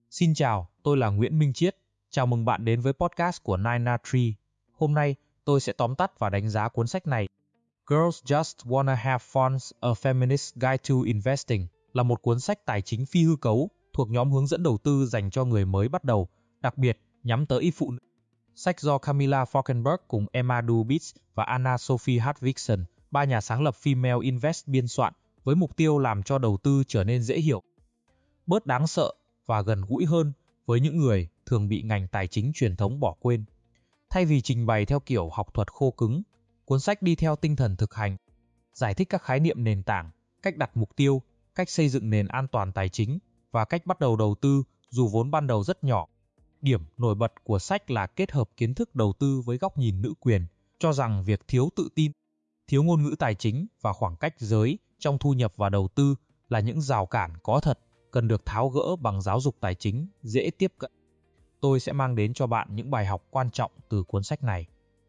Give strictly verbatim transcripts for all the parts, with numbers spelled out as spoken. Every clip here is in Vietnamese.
Xin chào, tôi là Nguyễn Minh Chiết. Chào mừng bạn đến với podcast của Nine Na Tree. Hôm nay, tôi sẽ tóm tắt và đánh giá cuốn sách này. Girls Just Wanna Have Fun: A Feminist Guide to Investing là một cuốn sách tài chính phi hư cấu thuộc nhóm hướng dẫn đầu tư dành cho người mới bắt đầu, đặc biệt nhắm tới ý phụ nữ. Sách do Camilla Falkenberg cùng Emma Dubitz và Anna Sophie Hartvigsen, ba nhà sáng lập Female Invest biên soạn, với mục tiêu làm cho đầu tư trở nên dễ hiểu, bớt đáng sợ và gần gũi hơn với những người thường bị ngành tài chính truyền thống bỏ quên. Thay vì trình bày theo kiểu học thuật khô cứng, cuốn sách đi theo tinh thần thực hành, giải thích các khái niệm nền tảng, cách đặt mục tiêu, cách xây dựng nền an toàn tài chính và cách bắt đầu đầu tư dù vốn ban đầu rất nhỏ. Điểm nổi bật của sách là kết hợp kiến thức đầu tư với góc nhìn nữ quyền, cho rằng việc thiếu tự tin, thiếu ngôn ngữ tài chính và khoảng cách giới trong thu nhập và đầu tư là những rào cản có thật, cần được tháo gỡ bằng giáo dục tài chính dễ tiếp cận. Tôi sẽ mang đến cho bạn những bài học quan trọng từ cuốn sách này.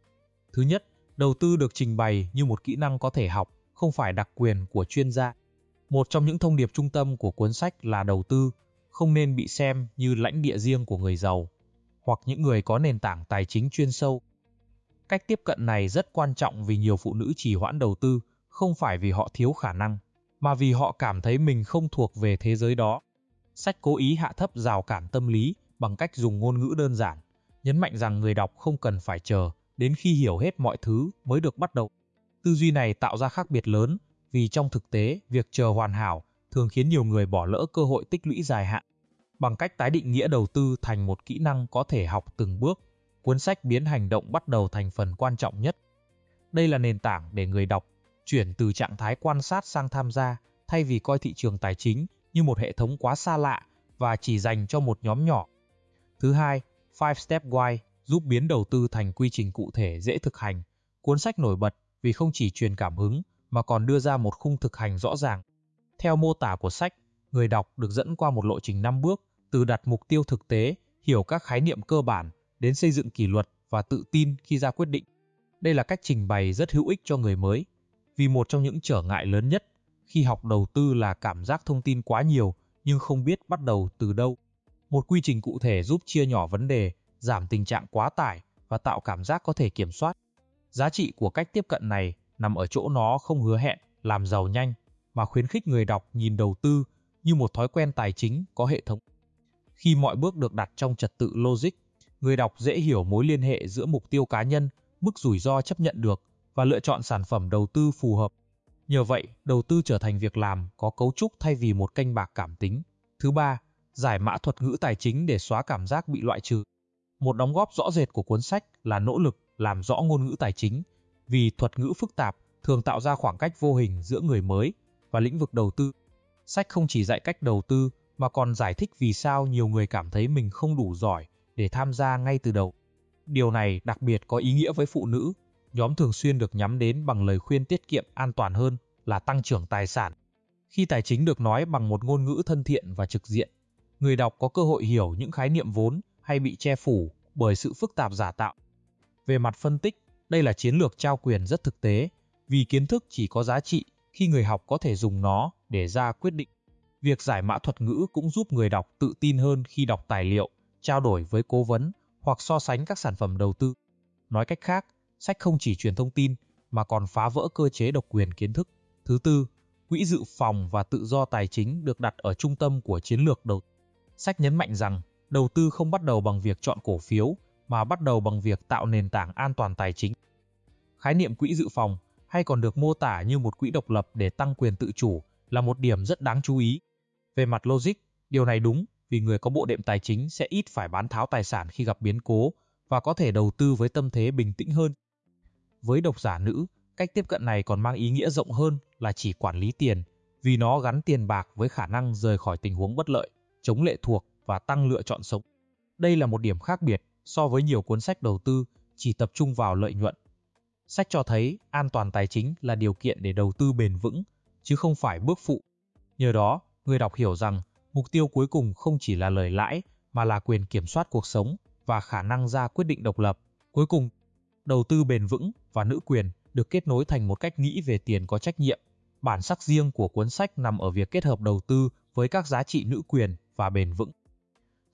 Thứ nhất, đầu tư được trình bày như một kỹ năng có thể học, không phải đặc quyền của chuyên gia. Một trong những thông điệp trung tâm của cuốn sách là đầu tư không nên bị xem như lãnh địa riêng của người giàu hoặc những người có nền tảng tài chính chuyên sâu. Cách tiếp cận này rất quan trọng vì nhiều phụ nữ trì hoãn đầu tư không phải vì họ thiếu khả năng, mà vì họ cảm thấy mình không thuộc về thế giới đó. Sách cố ý hạ thấp rào cản tâm lý bằng cách dùng ngôn ngữ đơn giản, nhấn mạnh rằng người đọc không cần phải chờ đến khi hiểu hết mọi thứ mới được bắt đầu. Tư duy này tạo ra khác biệt lớn vì trong thực tế, việc chờ hoàn hảo thường khiến nhiều người bỏ lỡ cơ hội tích lũy dài hạn. Bằng cách tái định nghĩa đầu tư thành một kỹ năng có thể học từng bước, cuốn sách biến hành động bắt đầu thành phần quan trọng nhất. Đây là nền tảng để người đọc chuyển từ trạng thái quan sát sang tham gia, thay vì coi thị trường tài chính như một hệ thống quá xa lạ và chỉ dành cho một nhóm nhỏ. Thứ hai, Five Step Guide giúp biến đầu tư thành quy trình cụ thể dễ thực hành. Cuốn sách nổi bật vì không chỉ truyền cảm hứng mà còn đưa ra một khung thực hành rõ ràng. Theo mô tả của sách, người đọc được dẫn qua một lộ trình năm bước, từ đặt mục tiêu thực tế, hiểu các khái niệm cơ bản, đến xây dựng kỷ luật và tự tin khi ra quyết định. Đây là cách trình bày rất hữu ích cho người mới, vì một trong những trở ngại lớn nhất khi học đầu tư là cảm giác thông tin quá nhiều nhưng không biết bắt đầu từ đâu. Một quy trình cụ thể giúp chia nhỏ vấn đề, giảm tình trạng quá tải và tạo cảm giác có thể kiểm soát. Giá trị của cách tiếp cận này nằm ở chỗ nó không hứa hẹn làm giàu nhanh, mà khuyến khích người đọc nhìn đầu tư như một thói quen tài chính có hệ thống. Khi mọi bước được đặt trong trật tự logic, người đọc dễ hiểu mối liên hệ giữa mục tiêu cá nhân, mức rủi ro chấp nhận được và lựa chọn sản phẩm đầu tư phù hợp. Nhờ vậy, đầu tư trở thành việc làm có cấu trúc thay vì một kênh bạc cảm tính. Thứ ba, giải mã thuật ngữ tài chính để xóa cảm giác bị loại trừ. Một đóng góp rõ rệt của cuốn sách là nỗ lực làm rõ ngôn ngữ tài chính, vì thuật ngữ phức tạp thường tạo ra khoảng cách vô hình giữa người mới và lĩnh vực đầu tư. Sách không chỉ dạy cách đầu tư mà còn giải thích vì sao nhiều người cảm thấy mình không đủ giỏi để tham gia ngay từ đầu. Điều này đặc biệt có ý nghĩa với phụ nữ, nhóm thường xuyên được nhắm đến bằng lời khuyên tiết kiệm an toàn hơn là tăng trưởng tài sản. Khi tài chính được nói bằng một ngôn ngữ thân thiện và trực diện, người đọc có cơ hội hiểu những khái niệm vốn hay bị che phủ bởi sự phức tạp giả tạo. Về mặt phân tích, đây là chiến lược trao quyền rất thực tế, vì kiến thức chỉ có giá trị khi người học có thể dùng nó để ra quyết định. Việc giải mã thuật ngữ cũng giúp người đọc tự tin hơn khi đọc tài liệu, trao đổi với cố vấn hoặc so sánh các sản phẩm đầu tư. Nói cách khác, sách không chỉ truyền thông tin mà còn phá vỡ cơ chế độc quyền kiến thức. Thứ tư, quỹ dự phòng và tự do tài chính được đặt ở trung tâm của chiến lược đầu tư. Sách nhấn mạnh rằng đầu tư không bắt đầu bằng việc chọn cổ phiếu mà bắt đầu bằng việc tạo nền tảng an toàn tài chính. Khái niệm quỹ dự phòng, hay còn được mô tả như một quỹ độc lập để tăng quyền tự chủ, là một điểm rất đáng chú ý. Về mặt logic, điều này đúng vì người có bộ đệm tài chính sẽ ít phải bán tháo tài sản khi gặp biến cố và có thể đầu tư với tâm thế bình tĩnh hơn. Với độc giả nữ, cách tiếp cận này còn mang ý nghĩa rộng hơn là chỉ quản lý tiền, vì nó gắn tiền bạc với khả năng rời khỏi tình huống bất lợi, chống lệ thuộc và tăng lựa chọn sống. Đây là một điểm khác biệt so với nhiều cuốn sách đầu tư chỉ tập trung vào lợi nhuận. Sách cho thấy an toàn tài chính là điều kiện để đầu tư bền vững, chứ không phải bước phụ. Nhờ đó, người đọc hiểu rằng mục tiêu cuối cùng không chỉ là lời lãi mà là quyền kiểm soát cuộc sống và khả năng ra quyết định độc lập. Cuối cùng, đầu tư bền vững và nữ quyền được kết nối thành một cách nghĩ về tiền có trách nhiệm. Bản sắc riêng của cuốn sách nằm ở việc kết hợp đầu tư với các giá trị nữ quyền và bền vững.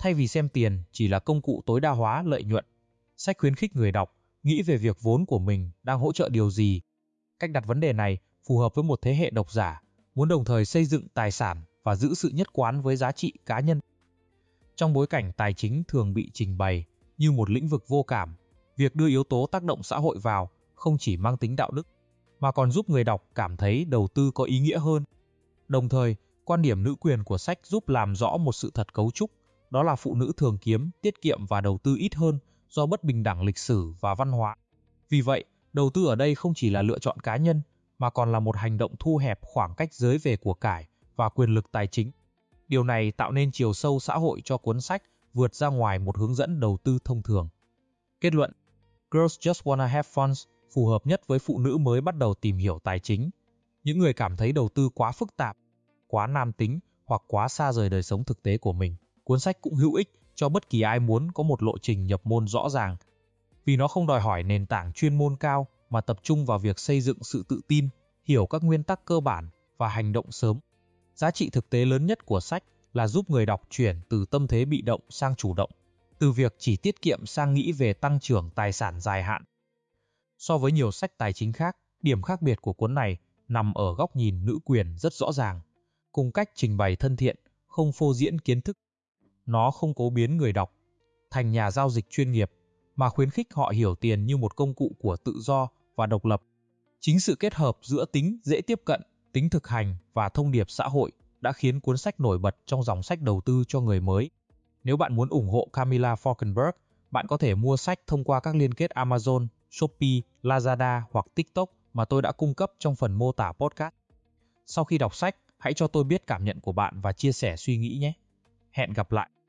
Thay vì xem tiền chỉ là công cụ tối đa hóa lợi nhuận, sách khuyến khích người đọc nghĩ về việc vốn của mình đang hỗ trợ điều gì. Cách đặt vấn đề này phù hợp với một thế hệ độc giả muốn đồng thời xây dựng tài sản và giữ sự nhất quán với giá trị cá nhân. Trong bối cảnh tài chính thường bị trình bày như một lĩnh vực vô cảm, việc đưa yếu tố tác động xã hội vào không chỉ mang tính đạo đức, mà còn giúp người đọc cảm thấy đầu tư có ý nghĩa hơn. Đồng thời, quan điểm nữ quyền của sách giúp làm rõ một sự thật cấu trúc, đó là phụ nữ thường kiếm, tiết kiệm và đầu tư ít hơn do bất bình đẳng lịch sử và văn hóa. Vì vậy, đầu tư ở đây không chỉ là lựa chọn cá nhân, mà còn là một hành động thu hẹp khoảng cách giới về của cải và quyền lực tài chính. Điều này tạo nên chiều sâu xã hội cho cuốn sách vượt ra ngoài một hướng dẫn đầu tư thông thường. Kết luận, Girls Just Wanna Have Fun phù hợp nhất với phụ nữ mới bắt đầu tìm hiểu tài chính, những người cảm thấy đầu tư quá phức tạp, quá nam tính hoặc quá xa rời đời sống thực tế của mình. Cuốn sách cũng hữu ích cho bất kỳ ai muốn có một lộ trình nhập môn rõ ràng, vì nó không đòi hỏi nền tảng chuyên môn cao mà tập trung vào việc xây dựng sự tự tin, hiểu các nguyên tắc cơ bản và hành động sớm. Giá trị thực tế lớn nhất của sách là giúp người đọc chuyển từ tâm thế bị động sang chủ động, từ việc chỉ tiết kiệm sang nghĩ về tăng trưởng tài sản dài hạn. So với nhiều sách tài chính khác, điểm khác biệt của cuốn này nằm ở góc nhìn nữ quyền rất rõ ràng, cùng cách trình bày thân thiện, không phô diễn kiến thức. Nó không cố biến người đọc thành nhà giao dịch chuyên nghiệp, mà khuyến khích họ hiểu tiền như một công cụ của tự do và độc lập. Chính sự kết hợp giữa tính dễ tiếp cận, tính thực hành và thông điệp xã hội đã khiến cuốn sách nổi bật trong dòng sách đầu tư cho người mới. Nếu bạn muốn ủng hộ Camilla Falkenberg, bạn có thể mua sách thông qua các liên kết Amazon, Shopee, Lazada hoặc TikTok mà tôi đã cung cấp trong phần mô tả podcast. Sau khi đọc sách, hãy cho tôi biết cảm nhận của bạn và chia sẻ suy nghĩ nhé. Hẹn gặp lại!